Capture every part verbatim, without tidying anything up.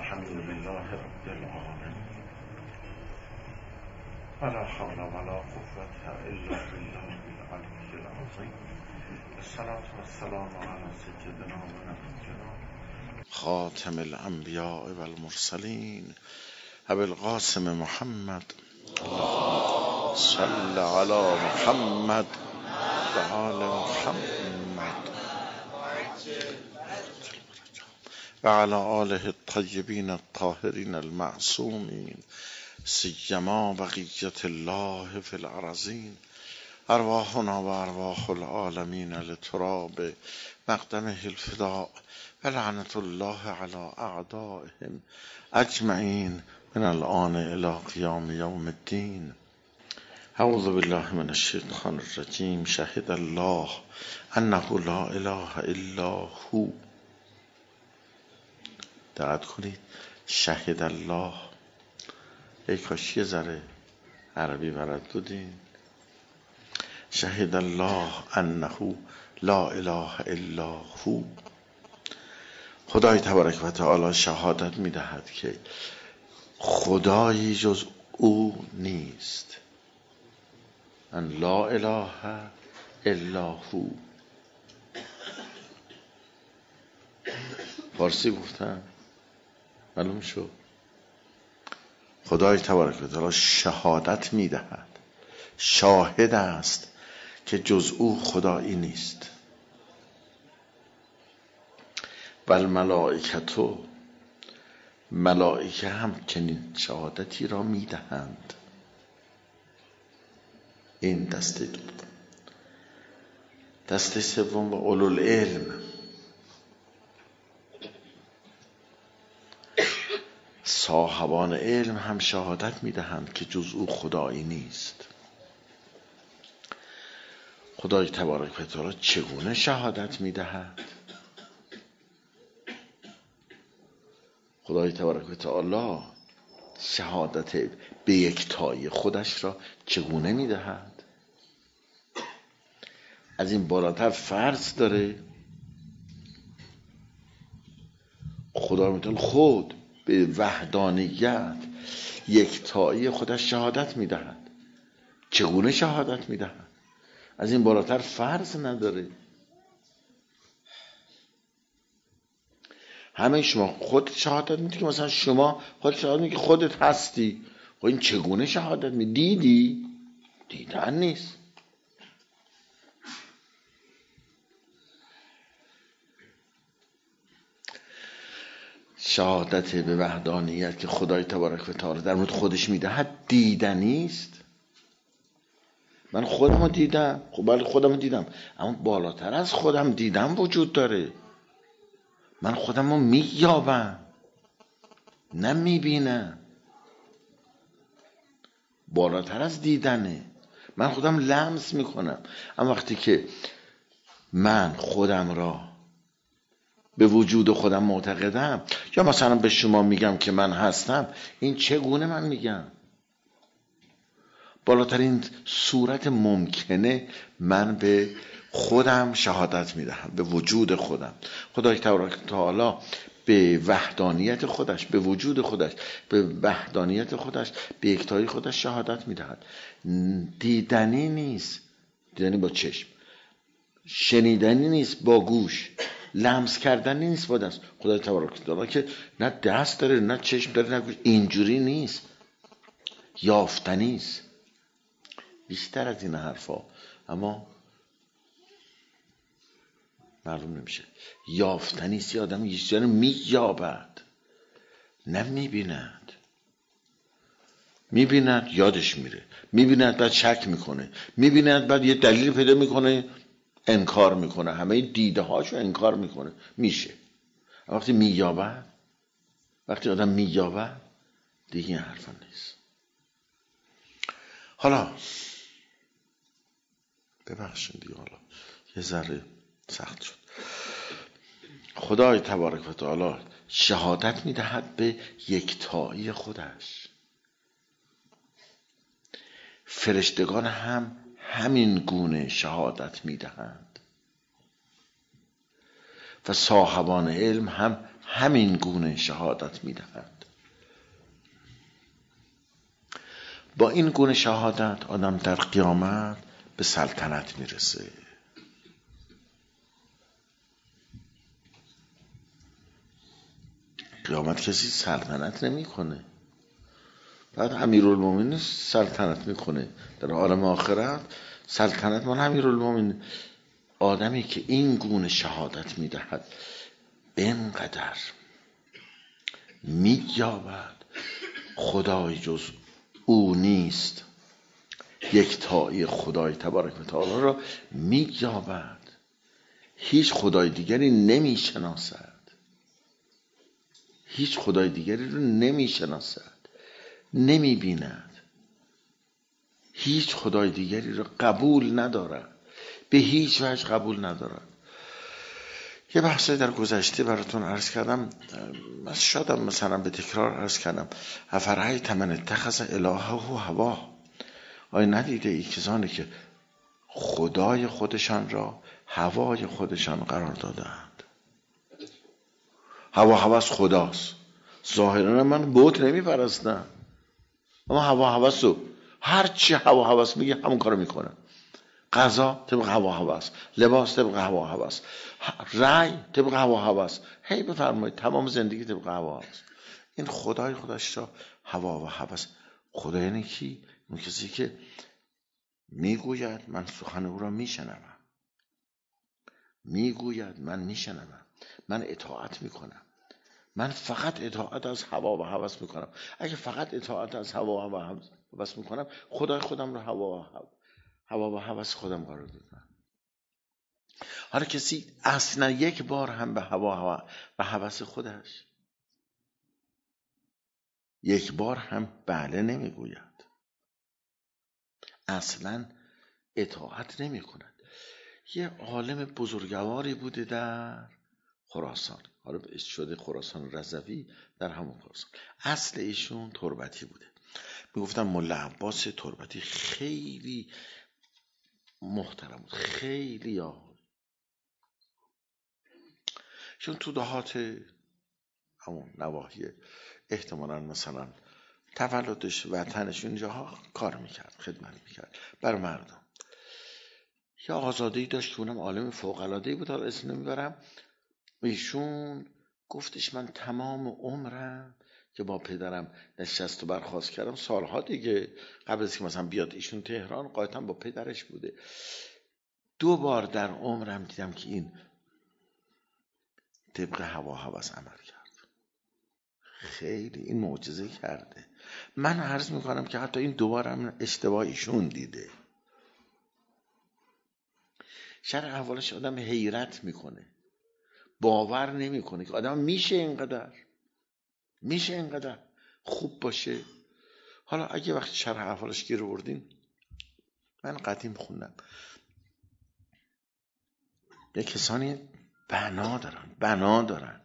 الحمد لله رب العالمين ولا حول ولا قوة إلا بالله العلي العظيم. الصلاة والسلام على سيدنا ونبينا خاتم الأنبياء والمرسلين أبي القاسم محمد اللهم صل على محمد وآل محمد وعلى آله الطيبين الطاهرين المعصومين سيما بقية الله في الأرضين. أرواحنا وأرواح العالمين لتراب مقدمه الفداء ولعنة الله على أعدائهم أجمعين من الآن إلى قيام يوم الدين. أعوذ بالله من الشيطان الرجيم. شهد الله أنه لا إله إلا هو. دقت کنید، شهد الله. ای کاش یه ذره عربی بلد بودین. شهد الله انه لا اله الا هو. خدای تبارک و تعالی شهادت میدهد که خدایی جز او نیست. ان لا اله الا هو. فارسی گفتم معلوم شد. خدای تبارک و تعالی شهادت میدهد، شاهد است که جز او خدایی نیست. و الملائکتو، ملائکه هم چنین شهادتی را میدهند. این دسته دوم. دسته سوم و اولوالعلم، صاحبان علم هم شهادت میدهند که جز او خدایی نیست. خدای تبارک و تعالی چگونه شهادت میدهد؟ خدای تبارک و تعالی شهادت به یکتایی خودش را چگونه میدهد؟ از این بالاتر فرض داره؟ خدای متعال خود به وحدانیت یکتایی خودش شهادت میدهد. چگونه شهادت میدهد؟ از این بالاتر فرض نداره. همه شما خود شهادت میدید که مثلا شما خود شهادت میدید که خودت هستی. خب این چگونه شهادت میدید؟ دیدی؟ دیدن نیست. شهادت به وحدانیت که خدای تبارک و تعالی در مورد خودش میدهد دیدنی است. من خودم رو دیدم. خب بله خودم رو دیدم، اما بالاتر از خودم دیدم وجود داره. من خودم رو مییابم، نه میبینم. بالاتر از دیدنه. من خودم لمس میکنم. اما وقتی که من خودم را به وجود خودم معتقدم، یا مثلا به شما میگم که من هستم، این چگونه من میگم؟ بالاترین صورت ممکنه من به خودم شهادت میدهم، به وجود خودم. خدای تبارک و تعالی به وحدانیت خودش، به وجود خودش، به وحدانیت خودش، به یکتایی خودش شهادت میدهد. دیدنی نیست. دیدنی با چشم، شنیدنی نیست با گوش، لمس کردنی نیست با دست. خدای تبارک و تعالی که نه دست داره، نه چشم داره، نه گوش، اینجوری نیست. یافتنی است. بیشتر از این حرفا اما معلوم نمیشه. یافتنی است. آدم یه چیزی رو مییابد، نه میبیند. میبیند یادش میره، میبیند بعد شک میکنه، میبیند بعد یه دلیل پیدا میکنه انکار میکنه، همه دیده هاشو انکار میکنه. میشه. وقتی مییابد، وقتی آدم مییابد دیگه این حرفا نیست. حالا ببخشید دیگه، حالا یه ذره سخت شد. خدای تبارک و تعالی شهادت میدهد به یکتایی خودش. فرشتگان هم همین گونه شهادت میدهند و صاحبان علم هم همین گونه شهادت میدهد. با این گونه شهادت آدم در قیامت به سلطنت میرسه. قیامت کسی سلطنت نمیکنه، بعد امیرالمومنین سلطنت میکنه. در عالم آخرت سلطنت من امیرالمومنین. آدمی که این گونه شهادت میدهد به اینقدر مییابد خدای جز او نیست، یکتایی خدای تبارک و تعالی را مییابد، هیچ خدای دیگری نمیشناسد، هیچ خدای دیگری رو نمیشناسد، نمیبیند، هیچ خدای دیگری رو قبول ندارد، به هیچ وجه قبول ندارد. یه بحثی در گذشته براتون عرض کردم، شادم مثلا به تکرار عرض کردم، افرأیت من اتخذ الهه هواه، آیا ندیده ای کسانی که خدای خودشان را هوای خودشان قرار دادند؟ هوا هوس خداست، ظاهرا من بت نمی پرستم، اما هوا هوس رو هر چی هوا هوس میگه همون کارو میکنه. غذا طبق هوا هوس، لباس طبق هوا هوس، رأی طبق هوا هوس، هی بفرمایید تمام زندگی طبق هوا هوس. این خدای خودش را هوا و هوس. خدا یعنی کی؟ اون کسی که میگوید من سخن او را میشنوم، میگوید من میشنوم، من اطاعت میکنم، من فقط اطاعت از هوا و هوس میکنم. اگه فقط اطاعت از هوا و هوس میکنم، خدای خودم رو هوا و هوا و هوس خودم قرار دادم. حالا کسی اصلا یک بار هم به هوا و هوس خودش یک بار هم بله نمیگوید، اصلا اطاعت نمی کند. یه عالم بزرگواری بوده در خراسان، حالا اسم شده خراسان رضوی، در همون خراسان. اصل ایشون تربتی بوده. میگفتن ملا عباس تربتی خیلی محترم بود، خیلی یا چون تو دهات همون نواحی احتمالاً مثلا تولدش وطنش اونجاها کار میکرد، خدمت میکرد بر مردم. یا آزادهی داشت که اونم عالم فوق‌العاده‌ای بود، حالا اسم نمیبرم. ایشون گفتش من تمام عمرم که با پدرم نشست و برخاست کردم، سالها دیگه قبل از که مثلا بیاد ایشون تهران، قاعدتا با پدرش بوده، دو بار در عمرم دیدم که این طبق هوا هوس عمل کرد. خیلی این معجزه کرده. من عرض میکنم که حتی این دوبارم اشتباه ایشون دیده. شرح احوالش آدم حیرت میکنه، باور نمیکنه که آدم میشه اینقدر میشه اینقدر خوب باشه. حالا اگه وقتی شرح احوالش گیر آوردین، من قدیم خوندم یه کسانی بنا دارن بنا دارن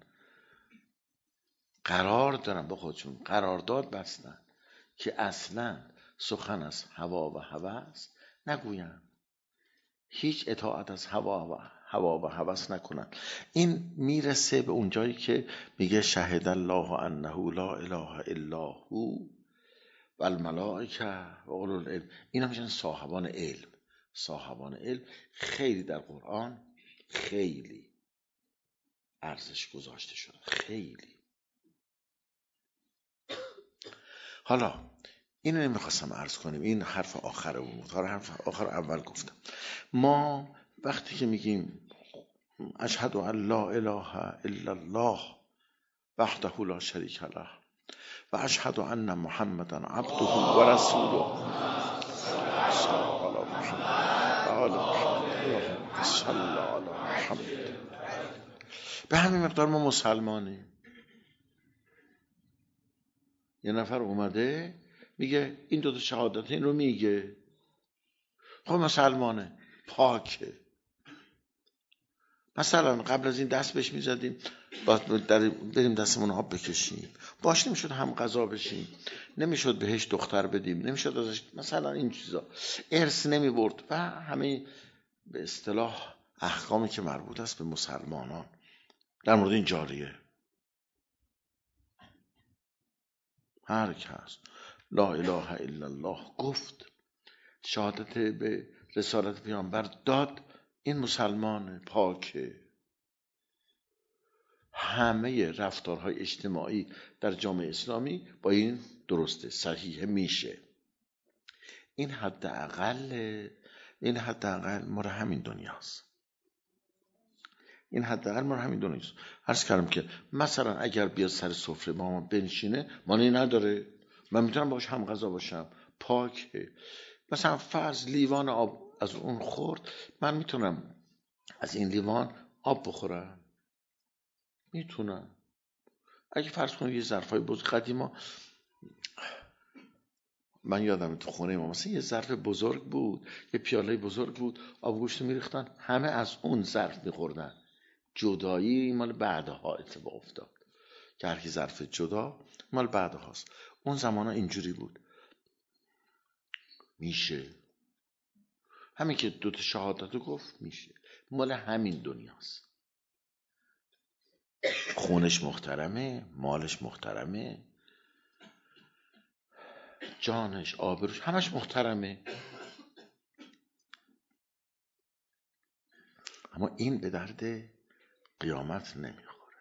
قرار دارن با خودشون، قرارداد بستن که اصلا سخن از هوا و هوس نگوین، هیچ اطاعت از هوا و هوا و هوس نکنن. این میرسه به اونجایی که میگه شهد الله انه لا اله الا هو و الملائکه و اولو العلم. اینا میشن صاحبان علم. صاحبان علم خیلی در قرآن خیلی ارزش گذاشته شده، خیلی. حالا اینو نمیخواستم عرض کنیم، این حرف آخر بود، حرف آخر اول گفتم. ما وقتی که میگیم اشهد ان لا اله الا الله وحده لا شریک له و اشهد ان محمدا عبده و رسوله صلی الله علی محمد و آل محمد صلی الله علی محمد، به همین مقدار ما مسلمانیم. یه نفر اومده میگه این دو تا شهادت این رو میگه، خب مسلمانه، پاکه. مثلا قبل از این دست بهش میزدیم بریم دستمون آب بکشیم، باش نمیشد هم غذا بشیم، نمیشد بهش دختر بدیم، نمیشد ازش مثلا این چیزا، ارث نمیبرد و همه به اصطلاح احکامی که مربوط است به مسلمانان در مورد این جاریه. هر کس لا اله الا الله گفت، شهادت به رسالت پیامبر داد، این مسلمان پاکه. همه رفتارهای اجتماعی در جامعه اسلامی با این درسته، صحیح میشه. این حداقل این حداقل مال همین دنیاست. این حداقل مال همین دنیاست. عرض کردم که مثلا اگر بیاد سر سفره با ما بنشینه، معنی نداره من میتونم باش هم غذا باشم، پاکه. مثلا فرض لیوان آب از اون خورد، من میتونم از این لیوان آب بخورم، میتونم. اگه فرض کنم یه ظرفای بزرگ، قدیما من یادم تو خونه ما مثلا یه ظرف بزرگ بود، یه پیاله بزرگ بود، آب گوشت میریختن، همه از اون ظرف میخوردن. جدایی مال بعدها اتفاق افتاد که هر کی ظرف جدا مال بعدهاست. اون زمانا اینجوری بود. میشه همین که دوتا شهادتو گفت، میشه مال همین دنیاست. خونش محترمه، مالش محترمه، جانش، آبروش، همش محترمه. اما این به درد قیامت نمیخوره.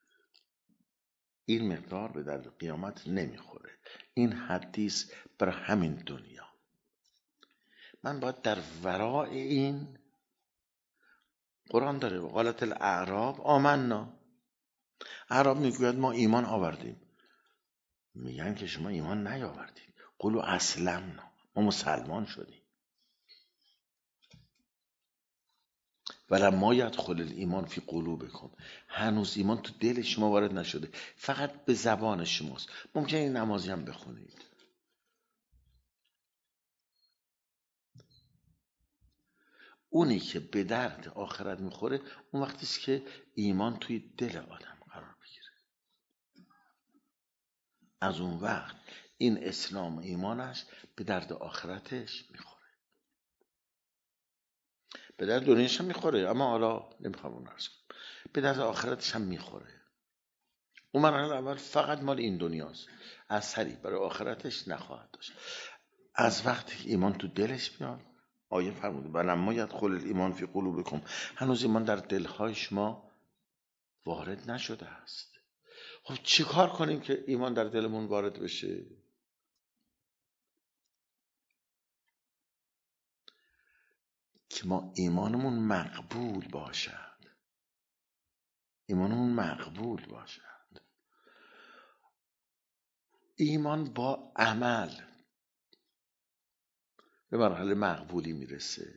این مقدار به درد قیامت نمیخوره. این حدیث بر همین دنیا. من باید در ورای این، قرآن داره قالت الاعراب آمنا، اعراب میگوید ما ایمان آوردیم. میگن که شما ایمان نیاوردید. قولوا اسلمنا، ما مسلمان شدیم. ولما یدخل الایمان فی قلوبکم، هنوز ایمان تو دل شما وارد نشده، فقط به زبان شماست. ممکنه این نمازی هم بخونید. اونی که به درد آخرت میخوره اون وقتی است که ایمان توی دل آدم قرار بگیره. از اون وقت این اسلام و ایمانش به درد آخرتش میخوره. به درد دنیاش هم میخوره، اما حالا نمیخوام اون عرض کنم، به درد آخرتش هم میخوره. اون مرحله اول فقط مال این دنیاست، اثری برای آخرتش نخواهد داشت. از وقتی ایمان تو دلش میاد، آیه فرموده ولما یدخل الایمان فی قلوبکم، هنوز ایمان در دلهای شما وارد نشده است. خب چی کار کنیم که ایمان در دلمون وارد بشه؟ که ما ایمانمون مقبول باشد. ایمانمون مقبول باشد. ایمان با عمل به مرحله مقبولی میرسه.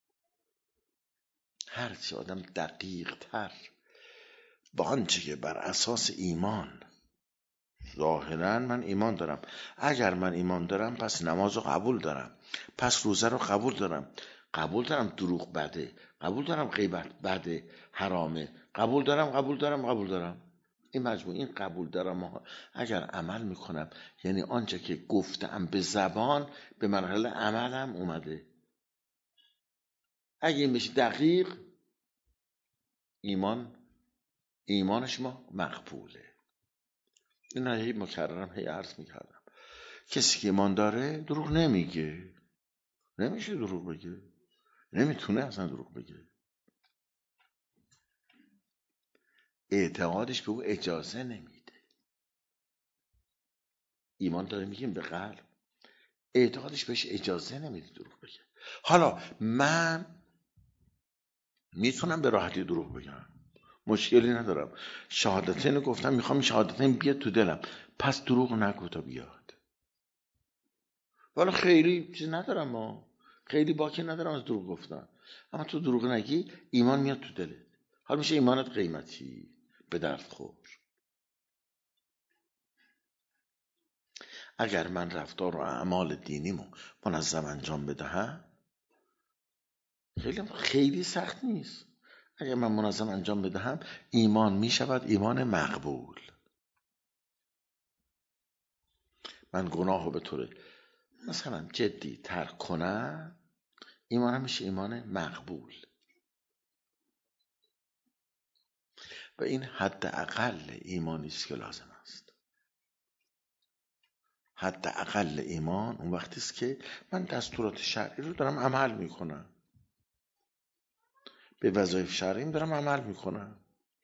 هرچی آدم دقیق تر با آنچه که بر اساس ایمان، ظاهرا من ایمان دارم، اگر من ایمان دارم پس نماز رو قبول دارم، پس روزه رو قبول دارم، قبول دارم دروغ بده، قبول دارم غیبت بده، حرامه، قبول دارم قبول دارم قبول دارم. این مجموع این قبول دارم اگر عمل میکنم، یعنی آنچه که گفتم به زبان به مرحله عملم اومده. اگه این بشه دقیق، ایمان ایمان شما مقبوله. این هی مکررم هی عرض میکردم، کسی که ایمان داره دروغ نمیگه. نمیشه دروغ بگه، نمیتونه اصلا دروغ بگه. اعتقادش به او اجازه نمیده. ایمان داره میگیم به قلب، اعتقادش بهش اجازه نمیده دروغ بگه. حالا من میتونم به راحتی دروغ بگم، مشکلی ندارم. شهادتین گفتم، میخوام شهادتین بیاد تو دلم، پس دروغ نگو تا بیاد. والا خیلی چیز ندارم، ما خیلی باکی ندارم از دروغ گفتن، اما تو دروغ نگی ایمان میاد تو دلت. حالا میشه ایمانت قیمتی، به درد خور. اگر من رفتار و اعمال دینیمو منظم انجام بدهم، خیلی خیلی سخت نیست. اگر من منظم انجام بدهم ایمان میشود ایمان مقبول. من گناهو به طور مثلا جدی ترک کنم، ایمانم میشه ایمان مقبول. و این حد اقل ایمانی است که لازم است. حداقل ایمان اون وقتی است که من دستورات شرعی رو دارم عمل میکنم، به وظایف شرعیم دارم عمل میکنم.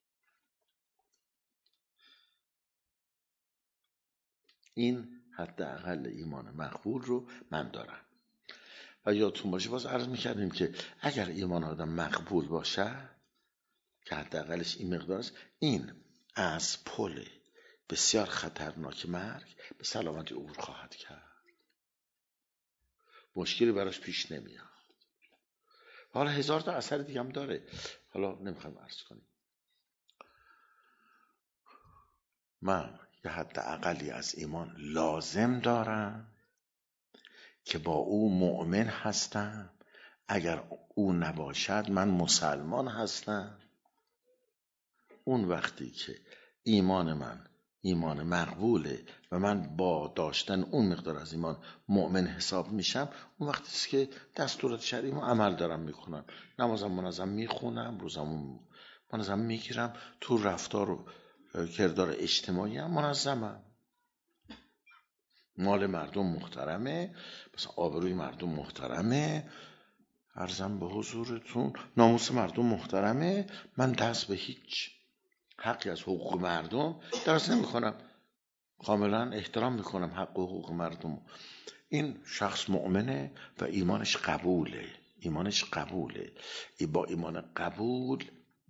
این حداقل ایمان مقبول رو من دارم. و یادتون باشه باز عرض میکردیم که اگر ایمان آدم مقبول باشه که حداقلش این مقدار است، این از پل بسیار خطرناک مرگ به سلامتی عبور خواهد کرد، مشکلی براش پیش نمیاد. حالا هزار تا اثر دیگه هم داره، حالا نمیخوایم عرض کنیم. من یه حداقلی از ایمان لازم دارم که با او مؤمن هستم، اگر او نباشد من مسلمان هستم. اون وقتی که ایمان من ایمان مقبوله و من با داشتن اون مقدار از ایمان مؤمن حساب میشم، اون وقتی است که دستورات شرعیمو عمل دارم میکنم، نمازم منظم میخونم، روزم منظم میگیرم، تو رفتار و کردار اجتماعی هم منظمم، مال مردم محترمه، مثلا آبروی مردم محترمه، عرضم به حضورتون ناموس مردم محترمه، من دست به هیچ حقی از حقوق مردم درست نمی کنم، کاملا احترام میکنم حق و حقوق مردم. این شخص مؤمنه و ایمانش قبوله، ایمانش قبوله ای با ایمان قبول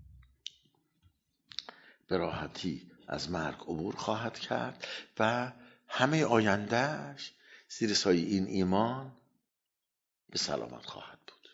به راحتی از مرگ عبور خواهد کرد و همه آیندهش زیر سایه این ایمان به سلامت خواهد بود.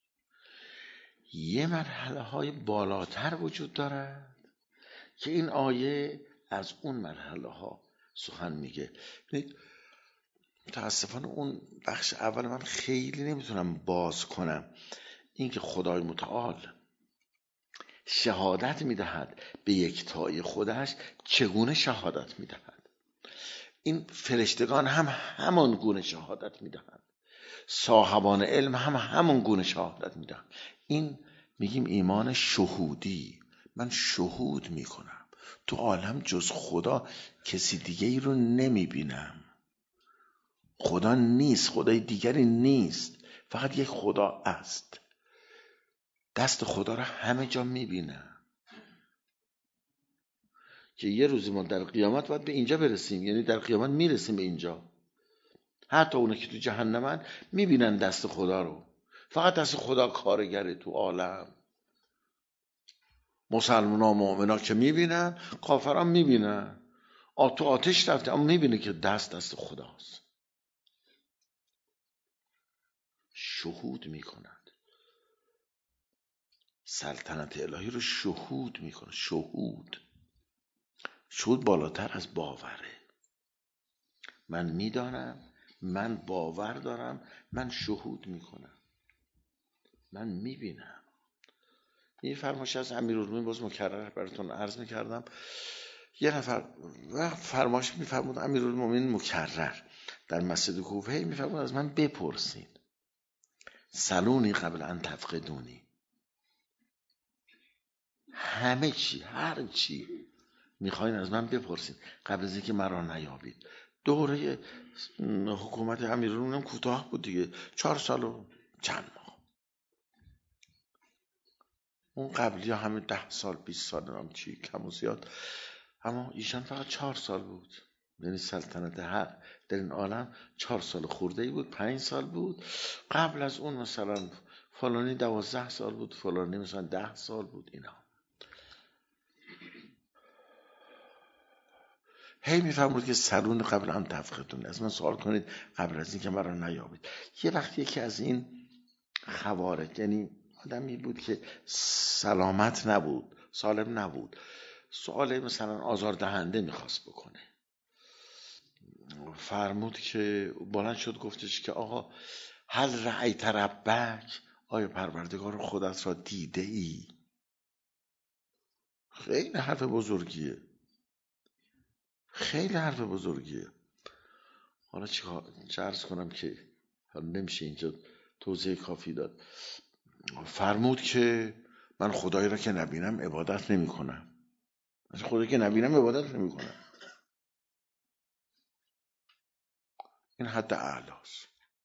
یه مرحله های بالاتر وجود دارد که این آیه از اون مرحله ها سخن میگه. متاسفانه اون بخش اول من خیلی نمیتونم باز کنم. این که خدای متعال شهادت میدهد به یکتایی خودش، چگونه شهادت میدهد؟ این فرشتگان هم همان گونه شهادت میدهند، صاحبان علم هم همان گونه شهادت میدهند. این میگیم ایمان شهودی، من شهود میکنم تو عالم جز خدا کسی دیگه ای رو نمیبینم، خدا نیست، خدای دیگری نیست، فقط یک خدا است. دست خدا رو همه جا میبینم که یه روزی ما در قیامت باید به اینجا برسیم، یعنی در قیامت میرسیم به اینجا. حتی اونا که تو جهنمن میبینن دست خدا رو، فقط دست خدا کارگره تو عالم. مسلمان ها مؤمن ها که میبینن، کافران میبینن، تو آتش رفته اما میبینه که دست دست خداست. شهود میکنند، سلطنت الهی رو شهود میکنه. شهود شهود بالاتر از باوره. من میدانم، من باور دارم، من شهود میکنم، من میبینم. این فرمایش از امیرالمومنین باز مکرر براتون عرض میکردم. یه نفر وقت فرمایش میفرمود امیرالمومنین مکرر در مسجد کوفه میفرمود از من بپرسین، سلونی قبل ان تفقدونی، همه چی هر چی میخواین از من بپرسین قبل از اینکه مرا نیابید. دوره حکومت امیرالمومنین کوتاه بود دیگه، چهار سال و چند ماه. اون قبلی ها همه ده سال بیست سال نام چی کم و زیاد، اما ایشان فقط چهار سال بود. یعنی سلطنت حق در این عالم چهار سال خورده ای بود، پنج سال بود. قبل از اون مثلا فلانی دوازده سال بود، فلانی مثلا ده سال بود. اینا هی میفرمود که سلون قبل ان تفقدون، از من سوال کنید قبل از این که مرا نیابید. یه وقتی یکی از این خوارج، یعنی آدمی بود که سلامت نبود، سالم نبود، سوال مثلا آزاردهنده میخواست بکنه، فرمود که بلند شد گفتش که آقا هل رأیت ربک، آیا پروردگار خودت را دیده ای؟ خیلی حرف بزرگیه، خیلی حرف بزرگیه. حالا چه عرض کنم که حالا نمیشه اینجا توضیح کافی داد. فرمود که من خدایی را که نبینم عبادت نمی کنم، از خدایی که نبینم عبادت نمی کنم. این حد اعلاست.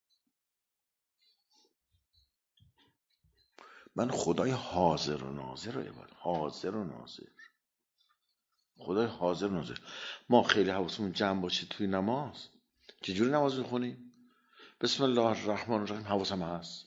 من خدای حاضر و ناظر رو عبادت، حاضر و ناظر، خدای حاضر و ناظر. ما خیلی حواسمون جمع باشه توی نماز. چجوری نماز میخونیم؟ بسم الله الرحمن الرحیم حواسم هست،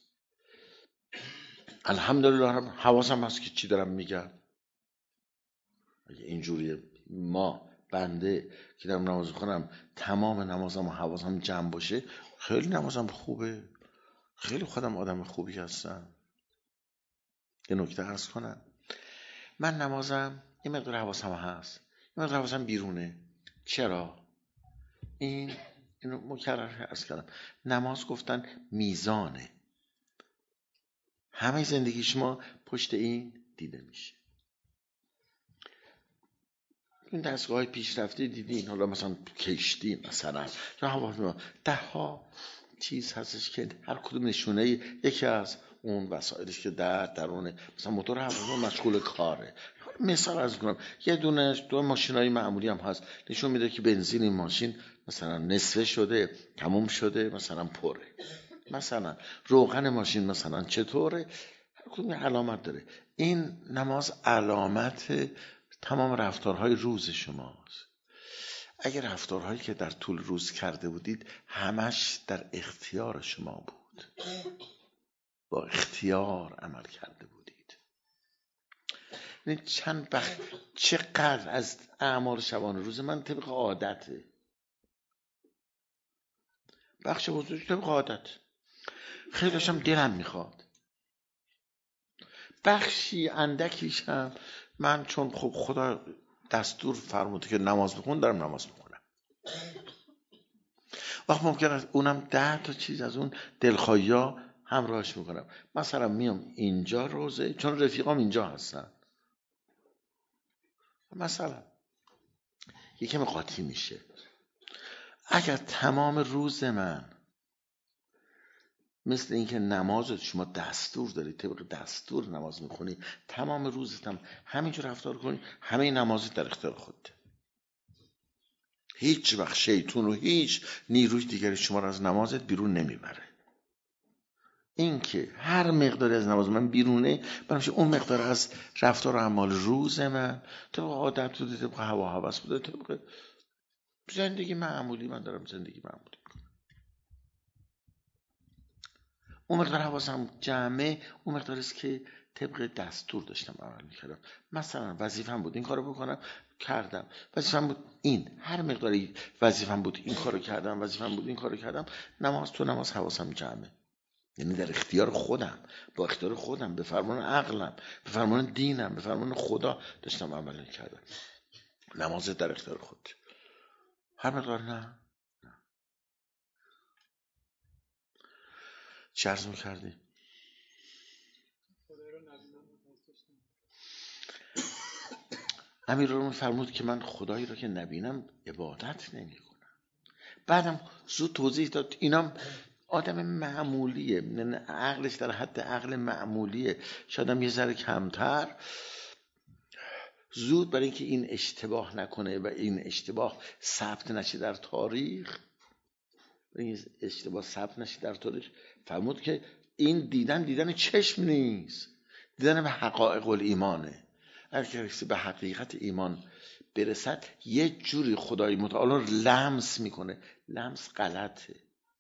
الحمدلله رب حواسم هست که چی دارم میگم. اگه اینجوریه ما بنده که دارم نماز میخونم تمام نمازم و حواسم جمع باشه، خیلی نمازم خوبه، خیلی خودم آدم خوبی هستم. یه نکته عرض کنم، من نمازم یه مقدار حواسم هست، یه مقدار حواسم بیرونه. چرا؟ این اینو مکرر عرض کردم، نماز گفتن میزانه، همه زندگی شما پشت این دیده میشه. این دستگاه پیشرفته دیدین، حالا مثلا کشتی مثلا یا هواپیما، ده ها چیز هستش که هر کدوم نشونه یکی از اون وسایلش که در درونه، مثلا موتور هواپیما مشغول کاره. مثال عرض کنم، یه دونه دو ماشینای معمولی هم هست نشون میده که بنزین این ماشین مثلا نصفه شده، تموم شده، مثلا پره. مثلا روغن ماشین مثلا چطوره، هر کدوم علامت داره. این نماز علامت تمام رفتارهای روز شماست. اگر رفتارهایی که در طول روز کرده بودید همش در اختیار شما بود، با اختیار عمل کرده بودید، یعنی چند وقت چقدر از اعمال شبانه روز من طبق عادته، بخش بزرگی طبق عادت، خیلیش هم دلم میخواد، بخشی اندکیش هم من چون خب خدا دستور فرموده که نماز بخون دارم نماز میخونم. وقت ممکن است اونم ده تا چیز از اون دلخواهی ها همراهش میکنم. مثلا میام اینجا روزه چون رفیقام اینجا هستن، مثلا یکم قاطی میشه. اگر تمام روز من مثل اینکه نماز شما دستور داری، طبق دستور نماز میخونی، تمام روزت هم همینجور رفتار کنی، همه نمازت در اختیار خودت. هیچ وقت شیطون و هیچ نیروی دیگری شما رو از نمازت بیرون نمیبره. این که هر مقداری از نماز من بیرونه، بنابراین اون مقدار از رفتار و اعمال روز من طبق عادت بوده، طبق هوا هوس بوده، طبق زندگی معمولی من دارم زندگی معمولی میکنم. اون مقدار حواسم جمعه، اون مقداری است که طبق دستور داشتم عمل میکردم. مثلا وظیفه‌ام بود این کارو بکنم، کردم. وظیفه‌ام بود این، هر مقداری وظیفه‌ام بود این کارو کردم، وظیفه‌ام بود این کارو کردم. نماز تو نماز حواسم جمعه، یعنی در اختیار خودم، با اختیار خودم، به فرمان عقلم، به فرمان دینم، به فرمان خدا داشتم عمل میکردم. نماز در اختیار خود. هر مقدار نه چه عرض میکردی؟ امیرالمومنین فرمود که من خدایی رو که نبینم عبادت نمی کنم. بعدم زود توضیح داد اینم آدم معمولیه، عقلش در حد عقل معمولیه، شایدم یه ذره کمتر. زود برای اینکه این اشتباه نکنه و این اشتباه ثبت نشه در تاریخ، این اشتباه ثبت نشه در تاریخ، فرمود که این دیدن دیدن چشم نیست، دیدن به حقایق الایمانه. اگر کسی به حقیقت ایمان برسد یه جوری خدای متعال رو لمس میکنه. لمس غلطه،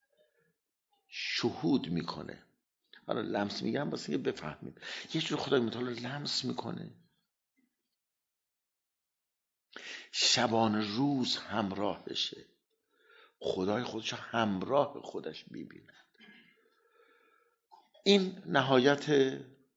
شهود میکنه. حالا لمس میگم واسه که بفهمید، یه جوری خدای متعال رو لمس میکنه. شبانه روز همراهشه، خدای خودش همراه خودش میبیند. این نهایت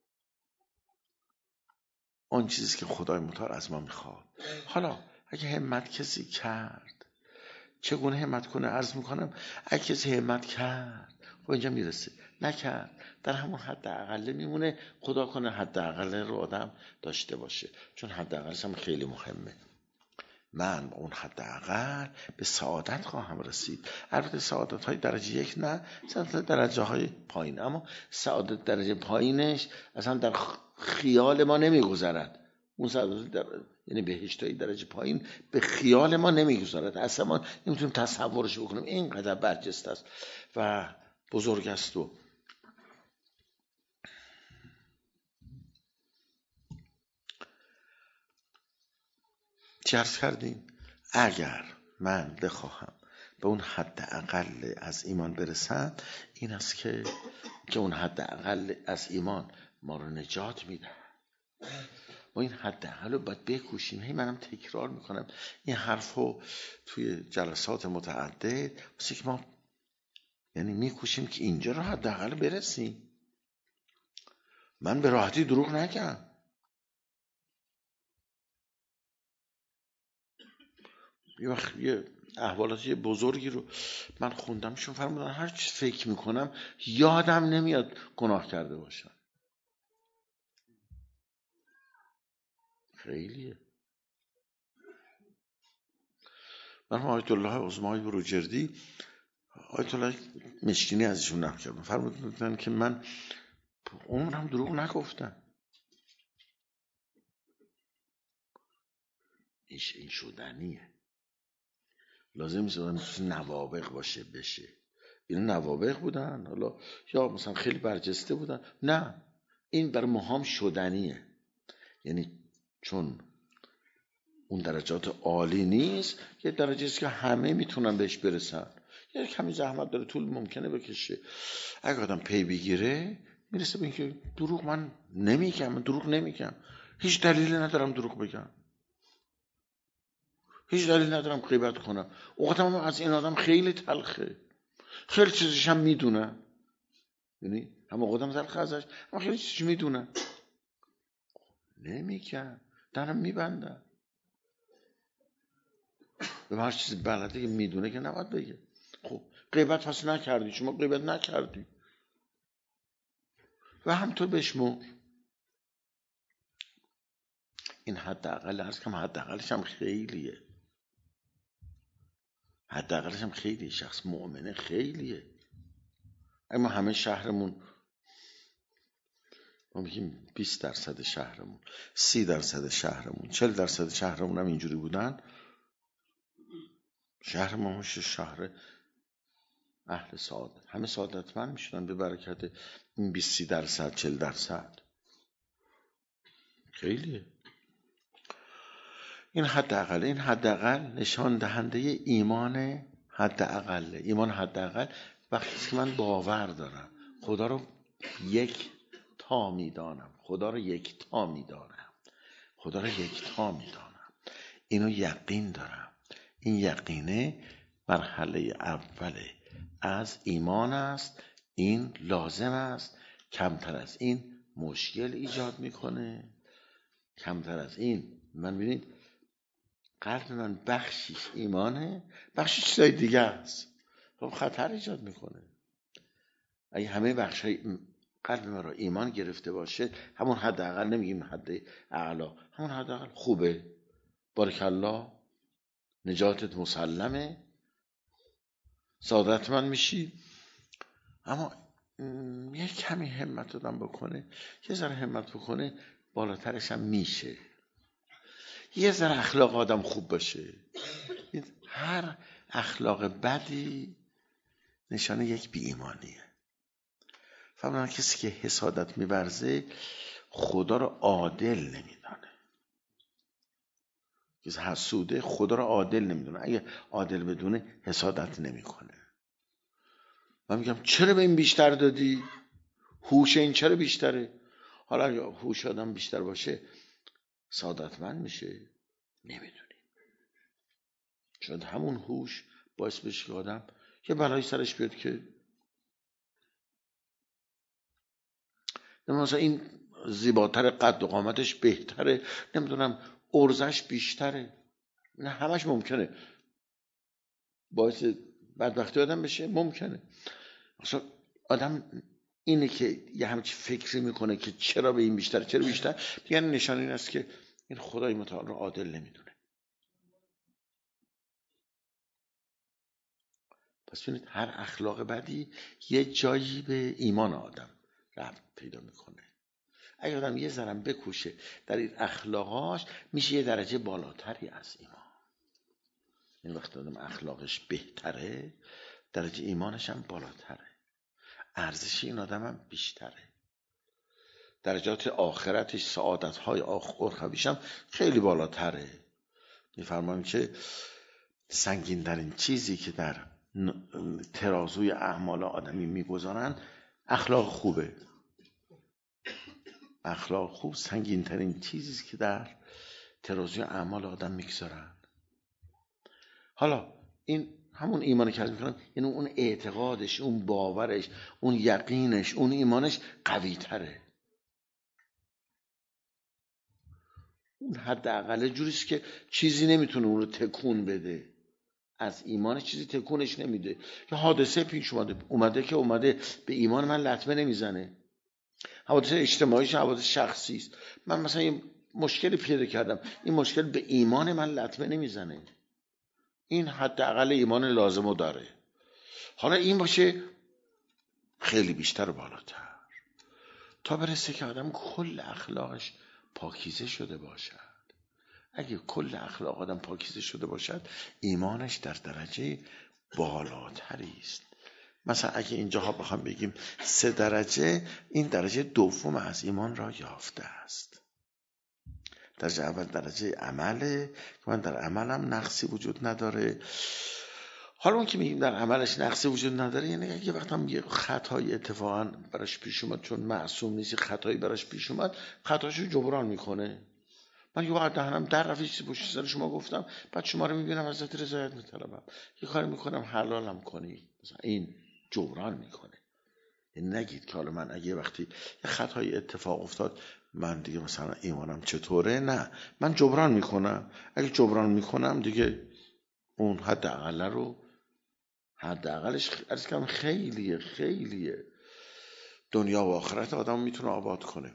اون چیزی که خدای متعال از ما میخواد. حالا اگه همت کسی کرد، چگونه همت کنه؟ عرض میکنم اگه کسی همت کرد خب اینجا میرسه، نکرد در همون حد اقل میمونه. خدا کنه حد اقل رو آدم داشته باشه، چون حد اقلش هم خیلی مهمه. من با اون حد اقل به سعادت خواهم رسید. البته سعادت های درجه یک نه، سعادت درجه های پایین، اما سعادت درجه پایینش اصلا در خیال ما نمیگذرد. اون سعادت در یعنی بهشتای درجه پایین به خیال ما نمیگذارد، اصلا ما نمیتونیم تصورش بکنیم، اینقدر برجسته است و بزرگ است. و چرس کردیم اگر من بخواهم به اون حد اقل از ایمان برسم، این است که که اون حد اقل از ایمان ما رو نجات میده. ما این حد اقل رو باید بکوشیم. هی منم تکرار میکنم این حرف رو توی جلسات متعدد، واسه که ما یعنی میکوشیم که اینجا رو حد اقل برسیم. من به راحتی دروغ نگم. یه وقت یه احوالات یه بزرگی رو من خوندم، شون فرمودن هر چی فکر میکنم یادم نمیاد گناه کرده باشم. خیلیه. من آیت الله عظمای بروجردی، آیت الله مشکینی ازشون نقل کردم، فرمودن که من عمرم دروغ نگفتم. این شدنیه، لازم نیست نوابغ باشه بشه. این نوابغ بودن حالا یا مثلا خیلی برجسته بودن، نه، این بر ماهام شدنیه. یعنی چون اون درجات عالی نیست، یه درجه است که همه میتونن بهش برسن. یه کمی زحمت داره، طول ممکنه بکشه. اگه آدم پی بگیره میرسه به اینکه دروغ من نمیگم، من دروغ نمیگم، هیچ دلیلی ندارم دروغ بگم، هیچ دلیل ندارم غیبت کنم. اوقاتم از این آدم خیلی تلخه، خیلی چیزش هم میدونم، یعنی هم اوقاتم تلخه ازش، هم خیلی چیزش میدونم، نمیگم، دارم میبندم. به هر چیزی بلده که میدونه که نباید بگه. خب غیبت پس نکردی، شما غیبت نکردی و همطور بشمر. این حداقل عرض کنم، حداقلش هم خیلیه، حداقلش هم خیلیه. شخص مؤمنه خیلیه. اما همه شهرمون، ما میگیم بیست درصد شهرمون، سی درصد شهرمون، چهل درصد شهرمون هم اینجوری بودن، شهر ما میشه شهر اهل سعادت، همه سعادتمند میشدن به برکت این بیست سی درصد چهل درصد. خیلیه. این حداقل، این حداقل نشان دهنده ایمان حداقل. ایمان حداقل وقتی که من باور دارم خدا رو یک تا میدانم، خدا رو یک تا میدانم، خدا رو یک تا میدانم، اینو یقین دارم. این یقینه مرحله اول از ایمان است. این لازم است. کمتر از این مشکل ایجاد میکنه. کمتر از این، من ببینید قلب من بخشیش ایمانه، بخشیش چیزای دیگه است، خب خطر ایجاد میکنه. اگه همه بخشای قلب من رو ایمان گرفته باشه، همون حداقل، نمیگیم حد اعلا، همون حداقل خوبه، بارک الله، نجاتت مسلمه، سعادتمند میشی. اما یه کمی همت آدم بکنه، یه ذره همت بکنه، بالاترش هم میشه. یه ذره اخلاق آدم خوب باشه. هر اخلاق بدی نشانه یک بی ایمانیه. فهمیدن کسی که حسادت می‌ورزه خدا رو عادل نمیدانه. کسی حسوده خدا رو عادل نمیدونه. اگه عادل بدونه حسادت نمیکنه. من میگم چرا به این بیشتر دادی؟ هوش این چرا بیشتره؟ حالا اگه هوش آدم بیشتر باشه سعادتمند میشه؟ نمیدونی. شاید همون هوش باعث بشه که آدم یه بلایی سرش بیاد که مثلا این زیباتر، قد و قامتش بهتره، نمیدونم ارزش بیشتره. نه همش ممکنه باعث بدبختی آدم بشه، ممکنه. مثلا آدم اینه که یه همچی فکری میکنه که چرا به این بیشتر، چرا بیشتر، یعنی نشان این است که این خدای متعال رو عادل نمیدونه. پس ببینید هر اخلاق بدی یه جایی به ایمان آدم ربط پیدا میکنه. اگه آدم یه ذرم بکوشه در این اخلاقاش، میشه یه درجه بالاتری از ایمان. این وقت آدم اخلاقش بهتره، درجه ایمانش هم بالاتره، ارزش این آدم هم بیشتره، درجات آخرتش، سعادت‌های اخرویش هم خیلی بالاتره. میفرماییم که سنگین ترین چیزی که در ترازوی اعمال آدمی میگذارن اخلاق خوبه. اخلاق خوب سنگین ترین چیزی که در ترازوی اعمال آدم میگذارن. حالا این همون ایمانی که میکنن، یعنی اون اعتقادش، اون باورش، اون یقینش، اون ایمانش قوی تره. اون حداقل جوریست که چیزی نمیتونه اون رو تکون بده. از ایمانش چیزی تکونش نمیده. که حادثه پیش اومده اومده که اومده به ایمان من لطمه نمیزنه. حوادث اجتماعیش حوادث شخصی است. من مثلا یه مشکلی پیدا کردم، این مشکل به ایمان من لطمه نمیزنه. این حداقل ایمان لازمو داره. حالا این باشه خیلی بیشتر و بالاتر، تا برسه که آدم کل اخلاقش پاکیزه شده باشد. اگه کل اخلاق آدم پاکیزه شده باشد، ایمانش در درجه بالاتری است. مثلا اگه اینجاها بخوام بگیم سه درجه، این درجه دوم از ایمان را یافته است. درجه اول درجه عمله که من در عملم نقصی وجود نداره. حالا اون که میگیم در عملش نقصی وجود نداره، یعنی اگه وقت هم یه خطایی اتفاقا براش پیش اومد، چون معصوم نیست، خطایی براش پیش اومد، خطاشو جبران میکنه. من یه وقت دهنم در رفت پشت سر شما گفتم، بعد شما رو میبینم ازت رضایت میطلبم، یه کاری میکنم حلالم کنی، مثلا این جبران میکنه. یعنی نگید که حالا من اگه وقتی یه خطای اتفاق افتاد من دیگه مثلا ایمانم چطوره، نه، من جبران میکنم. اگه جبران میکنم دیگه اون حداقل رو، حداقلش عرض کنم خیلیه خیلیه دنیا و آخرت آدم میتونه آباد کنه.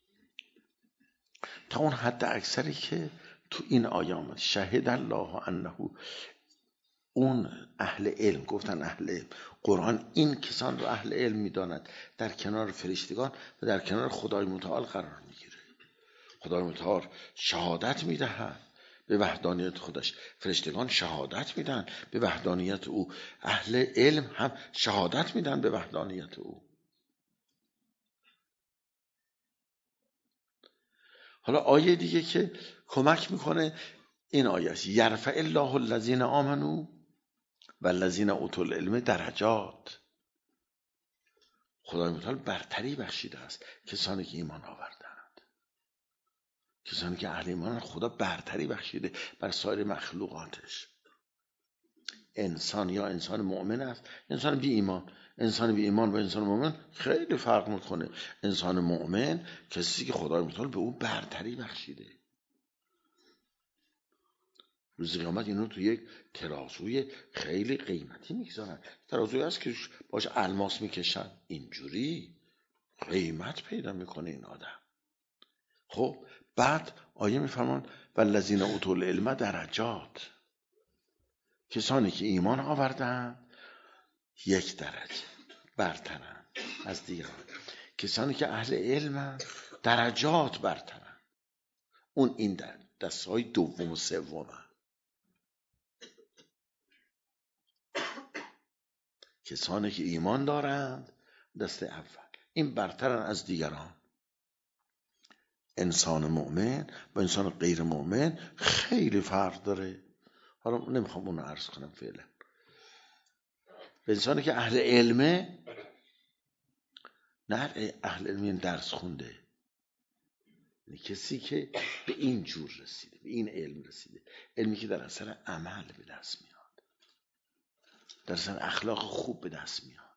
تا اون حد اکثری که تو این آیه آمد، شهد الله انه، اون اهل علم گفتن، اهل علم قرآن این کسان رو اهل علم میداند، در کنار فرشتگان و در کنار خدای متعال قرار میگیره. خدای متعال شهادت میدهد به وحدانیت خودش، فرشتگان شهادت میدن به وحدانیت او، اهل علم هم شهادت میدن به وحدانیت او. حالا آیه دیگه که کمک میکنه این آیه است، یرفع الله الذین آمنوا و الذین اوتوا العلم درجات. خدای متعال برتری بخشیده است کسانی که ایمان آوردند، کسانی که اهل ایمان، خدا برتری بخشیده بر سایر مخلوقاتش. انسان یا انسان مؤمن است، انسان بی ایمان. انسان بی ایمان و انسان مؤمن خیلی فرق میکنه. انسان مؤمن کسی که خدای متعال به او برتری بخشیده. روز قیامت اینو تو یک ترازوی خیلی قیمتی میگذارن. ترازوی هست که باش الماس میکشن، اینجوری قیمت پیدا میکنه این آدم. خب بعد آیه میفرمان والذین اوتوا العلم درجات، کسانی که ایمان آوردن یک درجه برترن از دیگران. کسانی که اهل علم درجات برترن. اون این در دستهای دوم و سوم. کسانی که ایمان دارند دست اول، این برترن از دیگران. انسان مؤمن با انسان غیر مؤمن خیلی فرق داره. حالا نمیخوام اونو عرض کنم فعلا. به انسانی که اهل علمه، نه اهل علم این درس خونده، یعنی کسی که به این جور رسیده، به این علم رسیده، علمی که در اثر عمل به دست میاد، در اثر اخلاق خوب به دست میاد.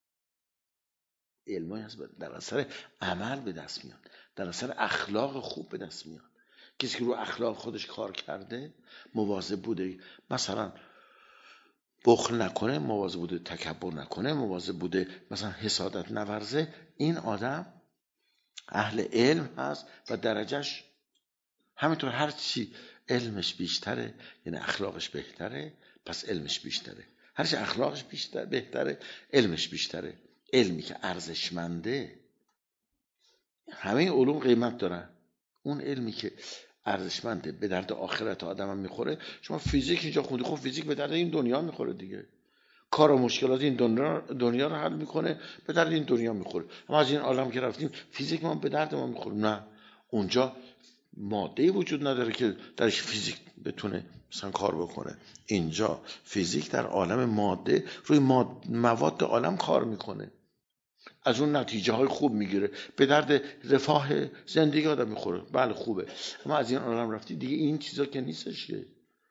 علمی هست در اثر عمل به دست میاد، در اثر اخلاق خوب به دست میاد. کسی که رو اخلاق خودش کار کرده، مواظب بوده مثلا بخل نکنه، مواظب بوده تکبر نکنه، مواظب بوده مثلا حسادت نورزه، این آدم اهل علم هست و درجهش همینطور. هر چی علمش بیشتره یعنی اخلاقش بهتره، پس علمش بیشتره. هر چی اخلاقش بیشتر بهتره، علمش بیشتره. علمی که ارزشمنده، همه علوم قیمت دارن. اون علمی که ارزشمنده، به درد آخرت آدم هم میخوره. شما فیزیک اینجا خوندی، خب فیزیک به درد این دنیا میخوره دیگه. کار و مشکلات این دنیا دنیا رو حل میکنه، به درد این دنیا میخوره. اما از این عالم که رفتیم فیزیک ما به درد ما میخوره؟ نه، اونجا ماده وجود نداره که درش فیزیک بتونه مثلا کار بکنه. اینجا فیزیک در عالم ماده روی مواد عالم کار میکنه، از اون نتیجه های خوب میگیره، به درد رفاه زندگی آدم میخوره. بله خوبه، اما از این عالم رفتی دیگه این چیزا که نیستش که.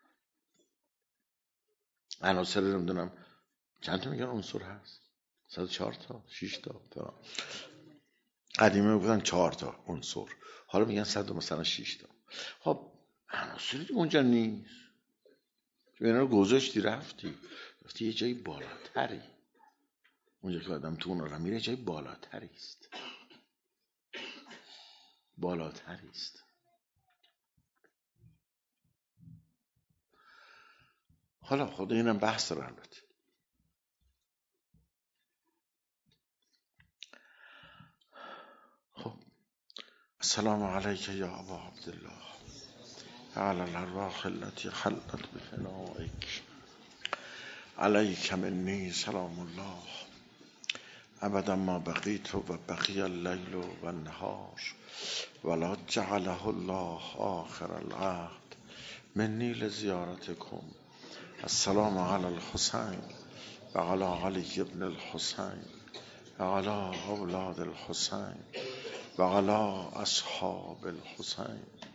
عناصر نمیدونم چند تا میگن عنصر هست، صد و چهار تا، شش تا تا قدیمه بودن چهار تا عنصر، حالا میگن صد و مثلا شش تا. خب عناصری اونجا نیست، تو اینا رو گذاشتی رفتی رفتی یه جایی بالاتری. اونجا که آدم تو اون عالم میره جای بالاتری است، بالاتری است. حالا خود اینم بحث رو البته. خب السلام علیک یا ابا عبدالله علی الارواح التي حلت بفنائک، علیک منی سلام الله ابدا ما بقیت و بقی اللیل و النهار ولا جعله الله آخر العهد منی لزیارتکم. السلام علی الحسین و علی علی ابن الحسین و علی اولاد الحسین و علی اصحاب الحسین.